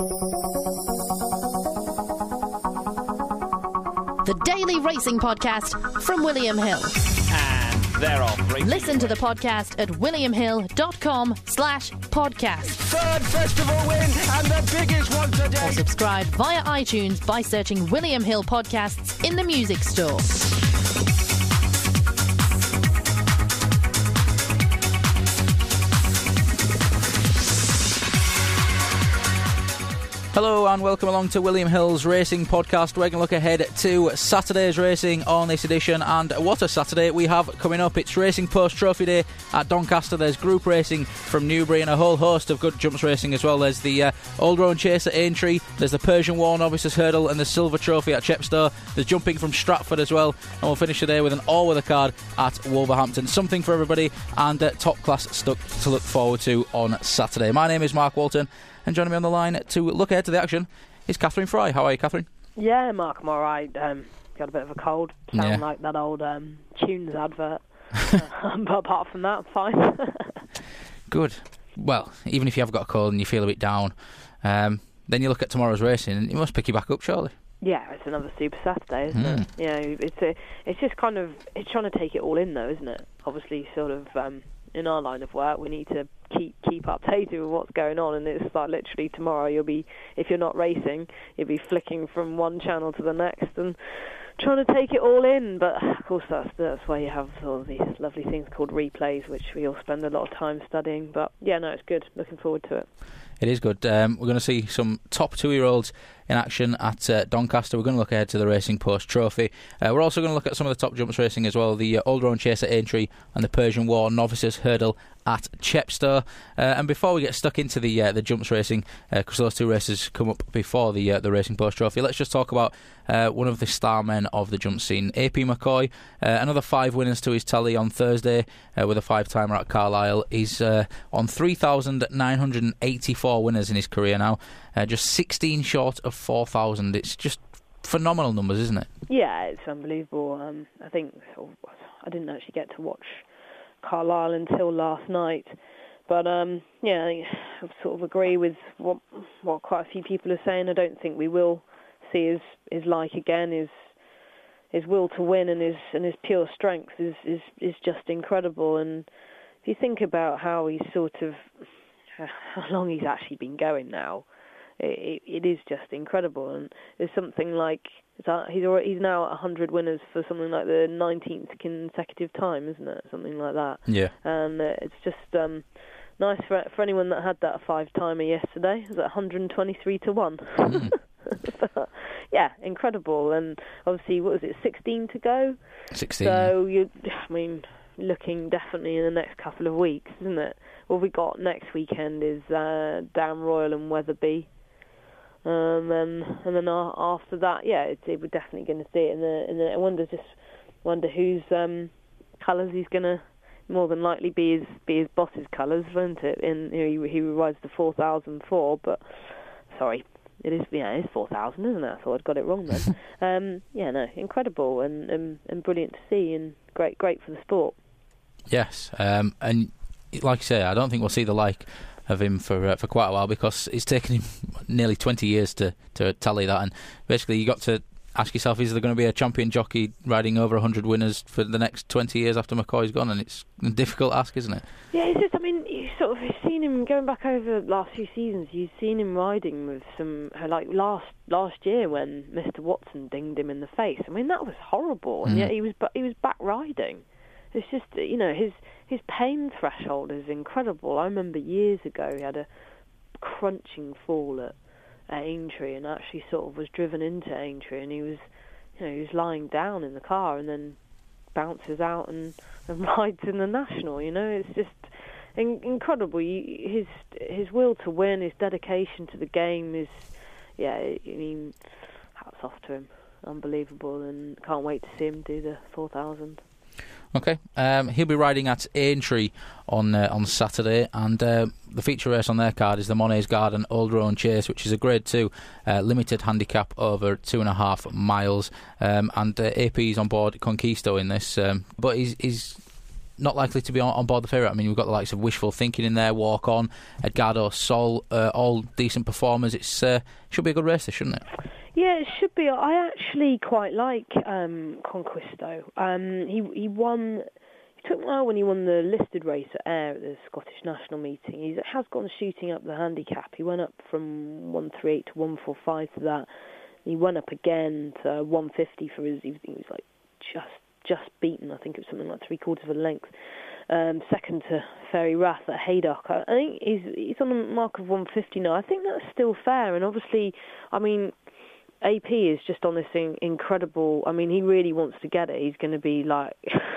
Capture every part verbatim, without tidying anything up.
The Daily Racing Podcast from William Hill. And they're off. Racing. Listen to the podcast at williamhill.com slash podcast. Third festival win and the biggest one today. Or subscribe via iTunes by searching William Hill Podcasts in the music store. Hello and welcome along to William Hill's Racing Podcast. We're going to look ahead to Saturday's racing on this edition, and what a Saturday we have coming up. It's Racing Post Trophy Day at Doncaster. There's group racing from Newbury and a whole host of good jumps racing as well. There's the uh, Old Roan Chase at Aintree, there's the Persian War Novices Hurdle and the Silver Trophy at Chepstow. There's jumping from Stratford as well, and we'll finish the day with an all-weather card at Wolverhampton. Something for everybody, and uh, top class stuff to look forward to on Saturday. My name is Mark Walton, and joining me on the line to look ahead to the action is Catherine Fry. How are you, Catherine? Yeah, Mark, I'm alright. Um, got a bit of a cold. Sound Yeah. like that old um, Tunes advert. uh, but apart from that, fine. Good. Well, even if you have got a cold and you feel a bit down, um, then you look at tomorrow's racing and it must pick you back up, surely. Yeah, it's another Super Saturday, isn't Mm. it? Yeah, it's a, it's just kind of, it's trying to take it all in though, isn't it? Obviously, sort of, um, in our line of work, we need to keep keep updated with what's going on, and it's like literally tomorrow you'll be, if you're not racing, you'll be flicking from one channel to the next and trying to take it all in. But of course that's that's why you have all of these lovely things called replays, which we all spend a lot of time studying. But yeah, no, it's good. Looking forward to it. It is good. Um, we're going to see some top two-year-olds in action at uh, Doncaster. We're going to look ahead to the Racing Post Trophy. Uh, we're also going to look at some of the top jumps racing as well, the uh, Old Roan Chase at Aintree and the Persian War Novices Hurdle at Chepstow. Uh, and before we get stuck into the uh, the jumps racing, because uh, those two races come up before the uh, the Racing Post Trophy, let's just talk about uh, one of the star men of the jump scene, A P McCoy. Uh, another five winners to his tally on Thursday uh, with a five-timer at Carlisle. He's uh, on three thousand nine hundred eighty-four winners in his career now, uh, just sixteen short of four thousand. It's just phenomenal numbers, isn't it? Yeah, it's unbelievable. Um, I think I didn't actually get to watch Carlisle until last night, but um, yeah, I sort of agree with what what quite a few people are saying. I don't think we will see his his like again. His his will to win and his and his pure strength is is is just incredible. And if you think about how he's sort of how long he's actually been going now, it, it is just incredible. And there's something like he's already, he's now at one hundred winners for something like the nineteenth consecutive time, isn't it? Something like that. Yeah. And uh, it's just um, nice for for anyone that had that five-timer yesterday. It was at one hundred twenty-three to one. Mm. Yeah, incredible. And obviously, what was it, sixteen to go? sixteen. So, you, I mean, looking definitely in the next couple of weeks, isn't it? What we got next weekend is uh, Down Royal and Wetherby. Um, and, and then uh, after that, yeah, it's, it, we're definitely going to see it. In the, in the, I wonder just wonder whose um, colours he's going to more than likely be his be his boss's colours, won't it? In you know, he, he rides the four thousand four, but sorry. It is, yeah, it is four thousand, isn't it? I thought I'd got it wrong then. um, yeah, no, incredible and, and and brilliant to see, and great, great for the sport. Yes, um, and like you say, I don't think we'll see the like of him for uh, for quite a while, because it's taken him nearly twenty years to, to tally that, and basically you got to ask yourself, is there going to be a champion jockey riding over one hundred winners for the next twenty years after McCoy's gone? And it's a difficult ask, isn't it? Yeah, it's just, I mean, you sort of you've seen him going back over the last few seasons. You've seen him riding with some, like last last year when Mister Watson dinged him in the face. I mean, that was horrible, and Mm. yet he was he was back riding. It's just, you know, his his pain threshold is incredible. I remember years ago he had a crunching fall at, at Aintree, and actually sort of was driven into Aintree, and he was, you know, he was lying down in the car and then bounces out and, and rides in the National. You know, it's just in, incredible. You, his his will to win, his dedication to the game is, yeah, I mean, hats off to him. Unbelievable, and can't wait to see him do the four thousand. Okay, um, he'll be riding at Aintree on uh, on Saturday, and uh, the feature race on their card is the Monet's Garden Old Roan Chase, which is a Grade two uh, limited handicap over two and a half miles, um, and uh, A P's on board Conquisto in this, um, but he's, he's not likely to be on, on board the favourite. I mean, we've got the likes of Wishful Thinking in there, Walk On, Edgardo Sol, uh, all decent performers. It's uh, should be a good race, this, shouldn't it? Yeah, it should be. I actually quite like um, Conquisto. Um, he he won. It took a while when he won the listed race at Ayr at the Scottish National Meeting. He has gone shooting up the handicap. He went up from one thirty-eight to one forty-five to that. He went up again to one fifty for his. He was like just just beaten. I think it was something like three quarters of a length. Um, second to Fairy Wrath at Haydock. I think he's he's on a mark of one fifty now. I think that's still fair. And obviously, I mean, A P is just on this in, incredible. I mean, he really wants to get it. He's going to be like.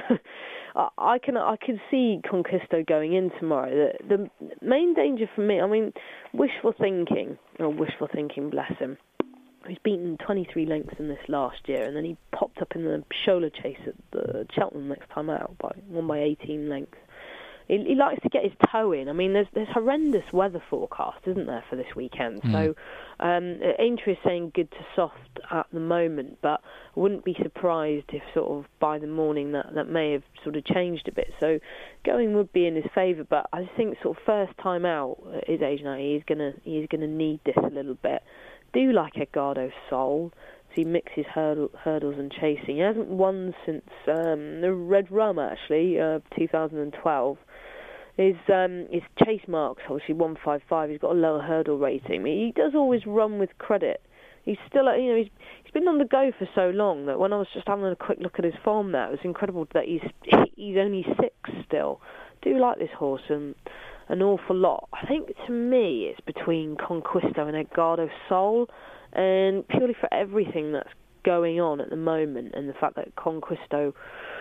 I can I can see Conquisto going in tomorrow. The, the main danger for me, I mean, wishful thinking, or wishful thinking, bless him. He's beaten twenty-three lengths in this last year, and then he popped up in the Shola Chase at the Cheltenham next time out, by won by eighteen lengths. He, he likes to get his toe in. I mean, there's there's horrendous weather forecast, isn't there, for this weekend? Mm. So, um, Aintree is saying good to soft at the moment, but I wouldn't be surprised if sort of by the morning that, that may have sort of changed a bit. So, going would be in his favour, but I think sort of first time out at his age now, he's gonna he's gonna need this a little bit. Do like Edgardo Sol. So he mixes hurdle, hurdles and chasing. He hasn't won since um, the Red Rum, actually, uh, two thousand twelve. His um, his chase marks, obviously one fifty-five. He's got a lower hurdle rating. He does always run with credit. He's still, you know, he's he's been on the go for so long that when I was just having a quick look at his form there, it was incredible that he's he's only six still. Do like this horse and an awful lot. I think to me it's between Conquisto and Edgardo Sol, and purely for everything that's going on at the moment and the fact that Conquisto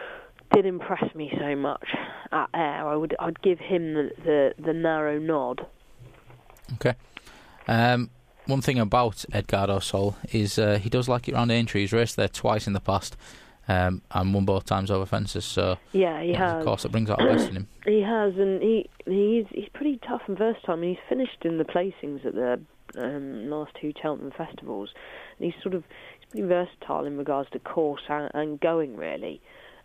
did impress me so much at Ayr, I would I'd give him the the, the narrow nod. Okay. Um, one thing about Edgardo Sol is uh, he does like it round Aintree. He's raced there twice in the past. Um, and won both times over fences, so yeah, he has. Of course, it brings out the best in him. He has, and he he's he's pretty tough and versatile. I mean, he's finished in the placings at the um, last two Cheltenham festivals, and he's sort of he's pretty versatile in regards to course and, and going. Really,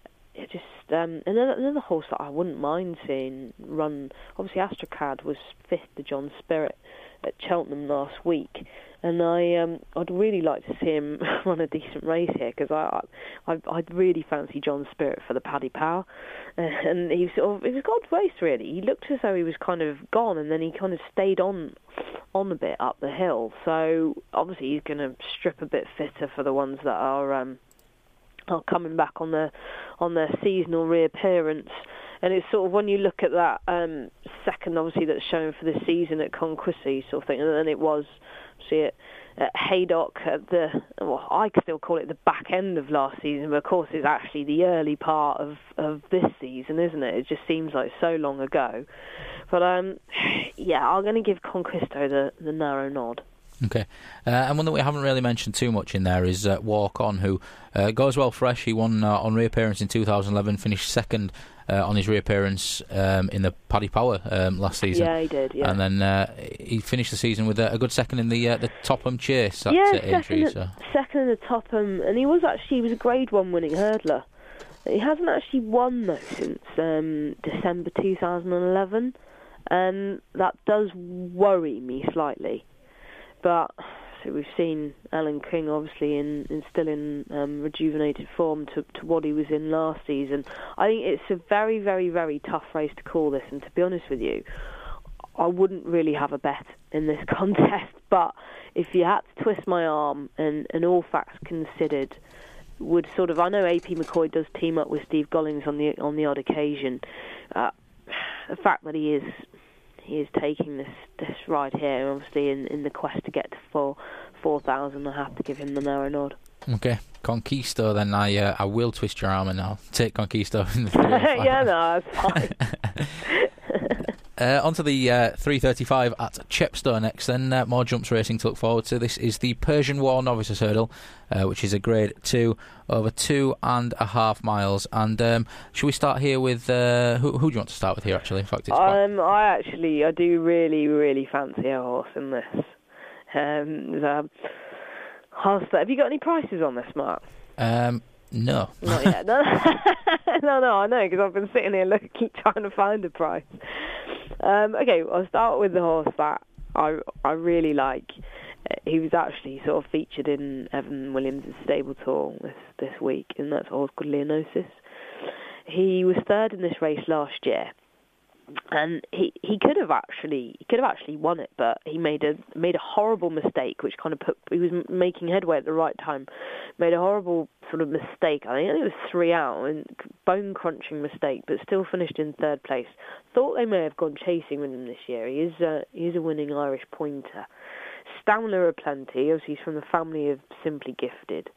it just um, another another horse that I wouldn't mind seeing run. Obviously, Astrocad was fifth to John Spirit at Cheltenham last week. And I, um, I'd really like to see him run a decent race here because I, I, I'd really fancy John Spirit for the Paddy Power, uh, and he sort of it was God's race really. He looked as though he was kind of gone, and then he kind of stayed on, on a bit up the hill. So obviously he's going to strip a bit fitter for the ones that are, um, are coming back on their, on their seasonal reappearance. And it's sort of when you look at that um, second, obviously that's shown for this season at Conquisto, sort of thing, and then it was. See it at Haydock at the, well, I still call it the back end of last season, but of course it's actually the early part of, of this season, isn't it? It just seems like so long ago. But um, yeah, I'm going to give Conquisto the, the narrow nod. Okay. Uh, and one that we haven't really mentioned too much in there is uh, Walk On, who uh, goes well fresh. He won uh, on reappearance in two thousand eleven, finished second uh, on his reappearance um, in the Paddy Power um, last season. Yeah, he did, yeah. And then uh, he finished the season with a, a good second in the uh, the Topham Chase at yeah, uh, Aintree. Second, so. second in the Topham, and he was actually he was a Grade One winning hurdler. He hasn't actually won though since um, December two thousand eleven, and that does worry me slightly. But so we've seen Alan King obviously in, in still in um, rejuvenated form to, to what he was in last season. I think it's a very, very, very tough race to call this, and to be honest with you, I wouldn't really have a bet in this contest. But if you had to twist my arm, and, and all facts considered, would sort of I know A P McCoy does team up with Steve Gollings on the on the odd occasion. Uh, the fact that he is. He is taking this, this ride here, obviously in, in the quest to get to four four thousand. I have to give him the narrow nod. Okay, Conquisto. Then I uh, I will twist your arm and I'll take Conquisto in the three. Yeah, no, that's fine. Uh, on to the uh, three thirty-five at Chepstow next, then uh, more jumps racing to look forward to. This is the Persian War Novices Hurdle, uh, which is a grade two over two and a half miles. And um, should we start here with uh, who, who do you want to start with here? Actually, in fact, it's quite... um, I actually I do really really fancy a horse in this. Um, the, have you got any prices on this, Mark? Um, no, not yet. No. no, no, I know, because I've been sitting here looking, trying to find a price. Um, okay, I'll start with the horse that I I really like. He was actually sort of featured in Evan Williams' stable tour this, this week, and that's a horse called Leonosis. He was third in this race last year, and he, he could have actually he could have actually won it, but he made a made a horrible mistake, which kind of put he was making headway at the right time, made a horrible sort of mistake. I think it was three out, and bone crunching mistake, but still finished in third place. Thought they may have gone chasing with him this year. He is uh, he is a winning Irish pointer. Stamler aplenty, as he's from the family of Simply Gifted.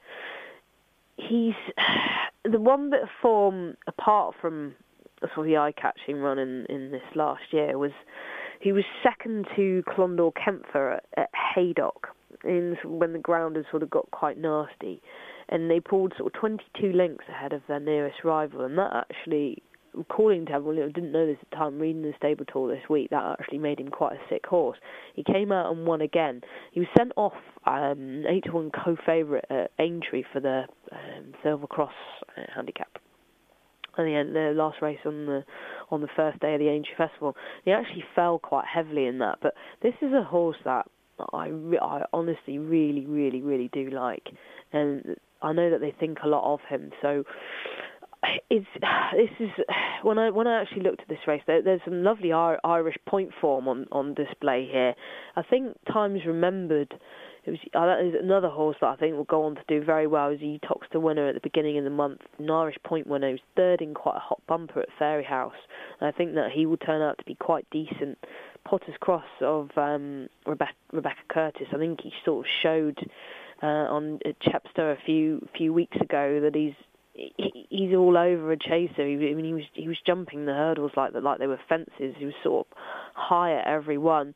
He's the one bit of form apart from sort of the eye-catching run in, in this last year was he was second to Clondor Kempfer at, at Haydock in when the ground had sort of got quite nasty, and they pulled sort of twenty-two lengths ahead of their nearest rival, and that actually, according to everyone, I didn't know this at the time, reading the stable tour this week, that actually made him quite a sick horse. He came out and won again. He was sent off um, eight to one co-favourite at Aintree for the um, Silver Cross uh, handicap. And the, end, the last race on the on the first day of the Aintree Festival, he actually fell quite heavily in that. But this is a horse that I, I honestly really, really, really do like, and I know that they think a lot of him. So it's this is when I when I actually looked at this race, there, there's some lovely Irish point form on, on display here. I think Times Remembered. It was uh, another horse that I think will go on to do very well. It was the Toxter winner at the beginning of the month, an Irish point winner. He was third in quite a hot bumper at Fairyhouse. And I think that he will turn out to be quite decent. Potter's Cross of um, Rebecca, Rebecca Curtis. I think he sort of showed uh, on at Chepstow a few few weeks ago that he's he, he's all over a chaser. He, I mean, he was he was jumping the hurdles like like they were fences. He was sort of high at every one.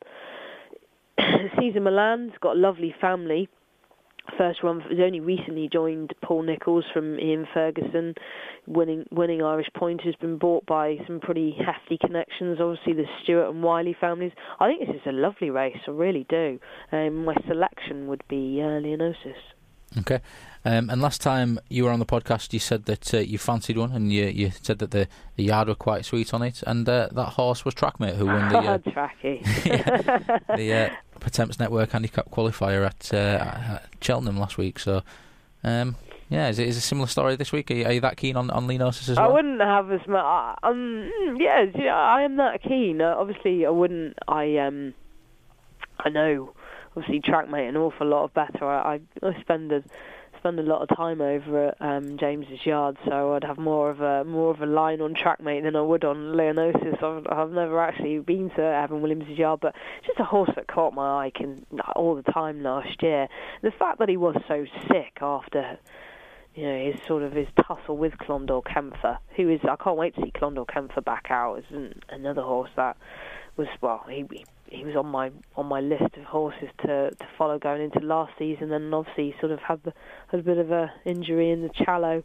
Cesar Milan's got a lovely family. First one, has only recently joined Paul Nicholls from Ian Ferguson. Winning winning Irish Pointer has been bought by some pretty hefty connections. Obviously, the Stewart and Wiley families. I think this is a lovely race. I really do. Um, my selection would be uh, Leonosis. Okay. Um, and last time you were on the podcast, you said that uh, you fancied one, and you, you said that the, the yard were quite sweet on it, and uh, that horse was Trackmate, who won the uh, Tracky. yeah, the uh, Pertemps Network Handicap Qualifier at, uh, at Cheltenham last week. So, um, yeah, is it is a similar story this week? Are you, are you that keen on, on Leonosis as well? I wouldn't have as much. Um, yeah, yeah, I am that keen. Uh, obviously, I wouldn't. I um, I know. Obviously, Trackmate an awful lot of better. I, I spend a spend a lot of time over at um, James's yard, so I'd have more of a more of a line on Trackmate than I would on Leonosis. I've, I've never actually been to Evan Williams' yard, but it's just a horse that caught my eye can, all the time last year. The fact that he was so sick after, you know, his sort of his tussle with Clondor Kempfer, who is I can't wait to see Clondor Kempfer back out. Is another horse that was well he. he He was on my on my list of horses to, to follow going into last season, and obviously sort of had the, had a bit of a injury in the Challow.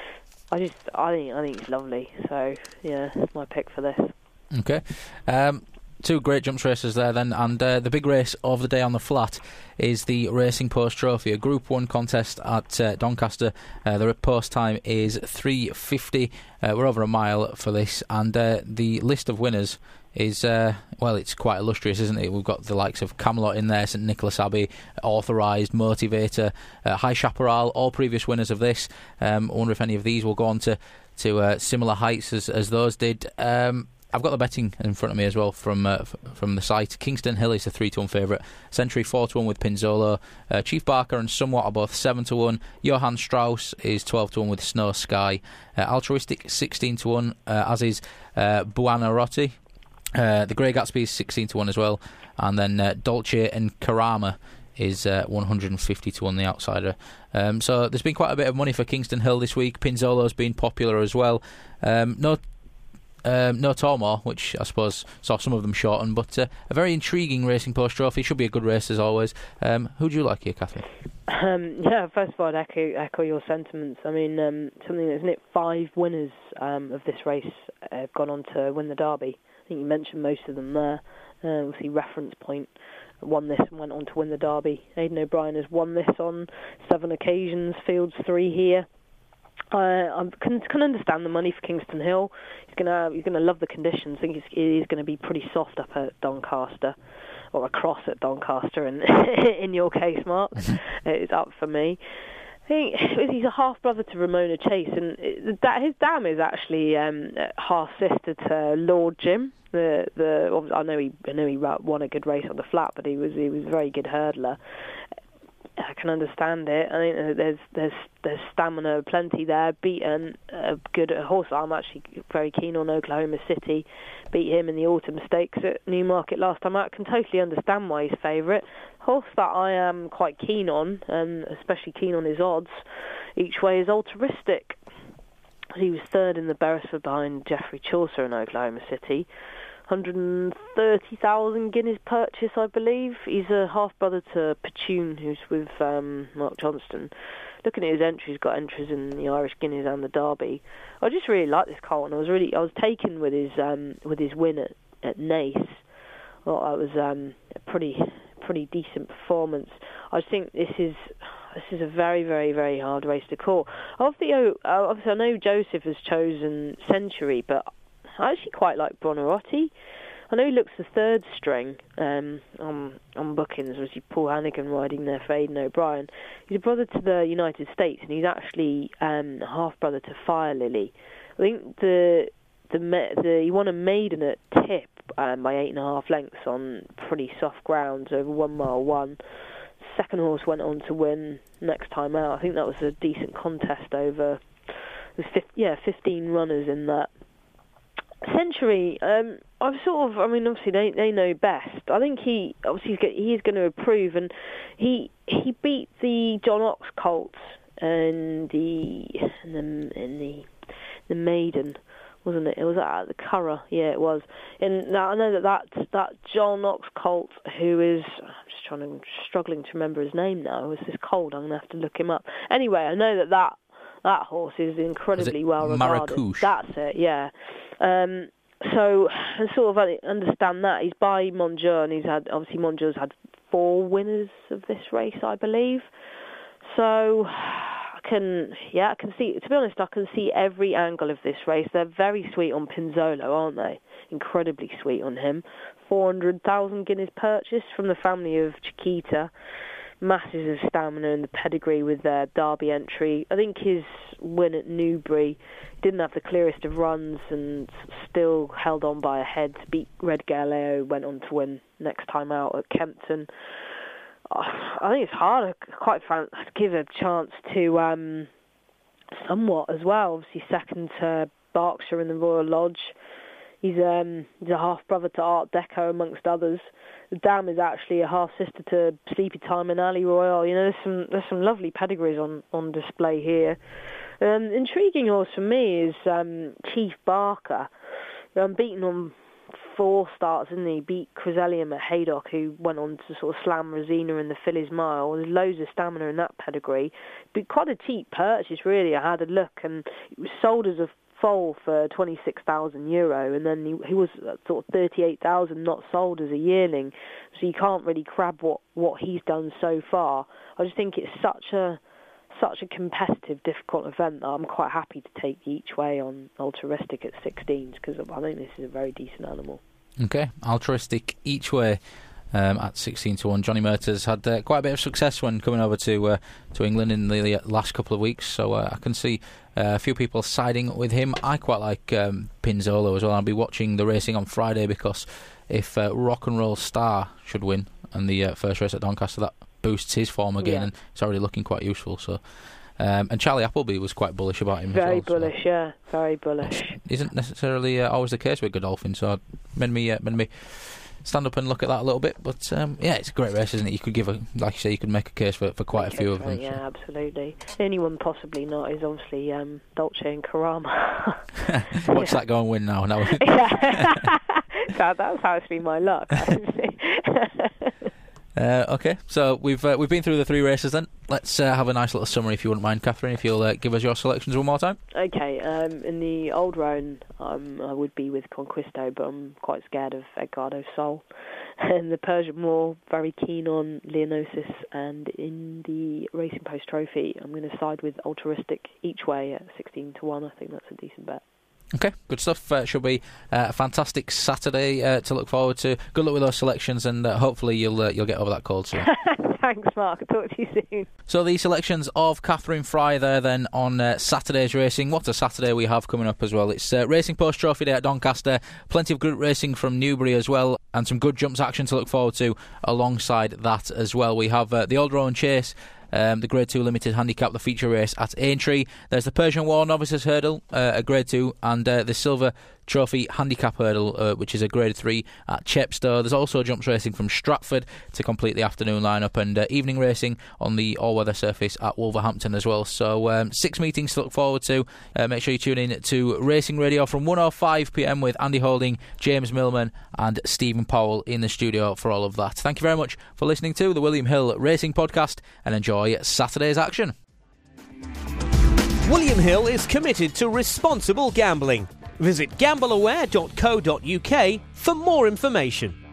I just I think I think it's lovely. So yeah, that's my pick for this. Okay, um, two great jumps races there then, and uh, the big race of the day on the flat is the Racing Post Trophy, a Group One contest at uh, Doncaster. Uh, the post time is three fifty. Uh, we're over a mile for this, and uh, the list of winners is, uh, well, it's quite illustrious, isn't it? We've got the likes of Camelot in there, St Nicholas Abbey, Authorised, Motivator, uh, High Chaparral, all previous winners of this. Um, I wonder if any of these will go on to, to uh, similar heights as, as those did. Um, I've got the betting in front of me as well from uh, f- from the site. Kingston Hill is a three to one favourite. Century four to one with Pinzolo. Uh, Chief Barker and Somewhat are both seven to one. Johann Strauss is twelve to one with Snow Sky. Uh, Altruistic sixteen to one, uh, as is uh, Buonarroti. Uh, the Grey Gatsby is sixteen to one as well, and then uh, Dolce and Karama is uh, one hundred fifty to one, the outsider. Um, so there's been quite a bit of money for Kingston Hill this week. Pinzolo's been popular as well. Um, no, um, no Tormore, which I suppose saw some of them shorten, but uh, a very intriguing Racing Post Trophy. Should be a good race as always. Um, who do you like here, Catherine? Um, yeah, first of all, I'd echo, echo your sentiments. I mean, um, something, isn't it? Five winners um, of this race have gone on to win the Derby. I think you mentioned most of them there. Uh, we'll see Reference Point won this and went on to win the Derby. Aidan O'Brien has won this on seven occasions, fields three here. I, I can, can understand the money for Kingston Hill. He's gonna he's gonna love the conditions. I think he's, he's going to be pretty soft up at Doncaster, or across at Doncaster. And in your case, Mark, it's up for me. I think he's a half brother to Ramona Chase, and that his dam is actually um, half sister to Lord Jim. The the I know he I know he won a good race on the flat, but he was he was a very good hurdler. I can understand it. I think there's there's there's stamina plenty there. Beaten a good horse. I'm actually very keen on Oklahoma City. Beat him in the autumn stakes at Newmarket last time out. I can totally understand why he's favourite. Horse that I am quite keen on, and especially keen on his odds each way, is Altruistic. He was third in the Beresford behind Geoffrey Chaucer in Oklahoma City. one hundred thirty thousand guineas purchase, I believe. He's a half-brother to Patoon, who's with um, Mark Johnston. Looking at his entries, he's got entries in the Irish Guineas and the Derby. I just really like this colt, and I was really, I was taken with his um, with his win at, at Naas. Well, that was um, a pretty pretty decent performance. I think this is this is a very very very hard race to call. Of the obviously, I know Joseph has chosen Century, but I actually quite like Buonarroti. I know he looks the third string um, on on bookings, was Paul Hannigan riding there for Aidan O'Brien. He's a brother to the United States, and he's actually um, a half brother to Fire Lily. I think the the, the he won a maiden at Tip um, by eight and a half lengths on pretty soft grounds over one mile one. Second horse went on to win next time out. I think that was a decent contest over. There's fifteen, yeah, fifteen runners in that. Century, um, I've sort of, I mean, obviously they they know best. I think he obviously he's going to improve, and he he beat the John Ox Colts and the and the in the the maiden, wasn't it? It was at the Curragh, yeah, it was. And now I know that that that John Ox Colt, who is, I'm just trying to struggling to remember his name now. It's this cold. I'm going to have to look him up. Anyway, I know that that. That horse is incredibly well regarded. Marrakesh? That's it, yeah. Um, so I sort of understand that. He's by Monjeur, and he's had, obviously Monjeur's had four winners of this race, I believe. So I can, yeah, I can see, to be honest, I can see every angle of this race. They're very sweet on Pinzolo, aren't they? Incredibly sweet on him. four hundred thousand guineas purchased from the family of Chiquita. Masses of stamina and the pedigree with their Derby entry. I think his win at Newbury didn't have the clearest of runs and still held on by a head to beat Red Galileo, went on to win next time out at Kempton. I think it's hard to quite frankly give a chance to um, Somewhat as well. Obviously second to Berkshire in the Royal Lodge. He's, um, he's a half-brother to Art Deco, amongst others. The dam is actually a half-sister to Sleepy Time and Ali Royale. You know, there's some there's some lovely pedigrees on, on display here. Um, intriguing horse for me is um, Chief Barker. Um, beaten on four starts, and he beat Creselium at Haydock, who went on to sort of slam Rosina in the Phillies Mile. There's loads of stamina in that pedigree. But quite a cheap purchase, really. I had a look, and it was sold as a foal for twenty-six thousand euro, and then he, he was sort of thirty-eight thousand not sold as a yearling, so you can't really grab what, what he's done so far. I just think it's such a such a competitive, difficult event that I'm quite happy to take each way on Altruistic at sixteens, because I think this is a very decent animal. Okay, Altruistic each way um, at sixteen to one. Johnny Murtagh's had uh, quite a bit of success when coming over to uh, to England in the last couple of weeks, so uh, I can see Uh, a few people siding with him. I quite like um, Pinzolo as well. I'll be watching the racing on Friday, because if uh, Rock and Roll Star should win and the uh, first race at Doncaster, that boosts his form again, yeah. And it's already looking quite useful. So, um, and Charlie Appleby was quite bullish about him. Very as well, bullish, so. yeah, very bullish. Isn't necessarily uh, always the case with Godolphin, so it made me uh, made me stand up and look at that a little bit. But um, yeah, it's a great race, isn't it? You could give a, like you say, you could make a case for, for quite a few of them. Yeah, so. Absolutely. The only one possibly not is obviously um, Dolce and Carama. Watch that go and win now. now. Yeah, that, that's how it's been my luck, actually. Uh, okay, so we've uh, we've been through the three races then. Let's uh, have a nice little summary if you wouldn't mind, Catherine, if you'll uh, give us your selections one more time. Okay, um, in the Old Roan, um, I would be with Conquisto, but I'm quite scared of Edgardo Sol. And the Persian War, very keen on Leonosis. And in the Racing Post Trophy, I'm going to side with Altruistic each way at sixteen to one. I think that's a decent bet. Okay, good stuff. Uh, should be uh, a fantastic Saturday uh, to look forward to. Good luck with those selections, and uh, hopefully you'll uh, you'll get over that cold soon. Thanks, Mark. I'll talk to you soon. So the selections of Catherine Fry there then on uh, Saturday's racing. What a Saturday we have coming up as well. It's uh, Racing Post Trophy Day at Doncaster. Plenty of good racing from Newbury as well, and some good jumps action to look forward to alongside that as well. We have uh, the Old Roan Chase, Um, the Grade two Limited Handicap, the feature race at Aintree. There's the Persian War Novices Hurdle, uh, a Grade two, and uh, the Silver Trophy Handicap Hurdle, uh, which is a Grade three at Chepstow. There's also jumps racing from Stratford to complete the afternoon lineup, and uh, evening racing on the all-weather surface at Wolverhampton as well. So um, six meetings to look forward to. Uh, make sure you tune in to Racing Radio from one oh five p m with Andy Holding, James Millman and Stephen Powell in the studio for all of that. Thank you very much for listening to the William Hill Racing Podcast, and enjoy Saturday's action. William Hill is committed to responsible gambling. Visit gamble aware dot co dot uk for more information.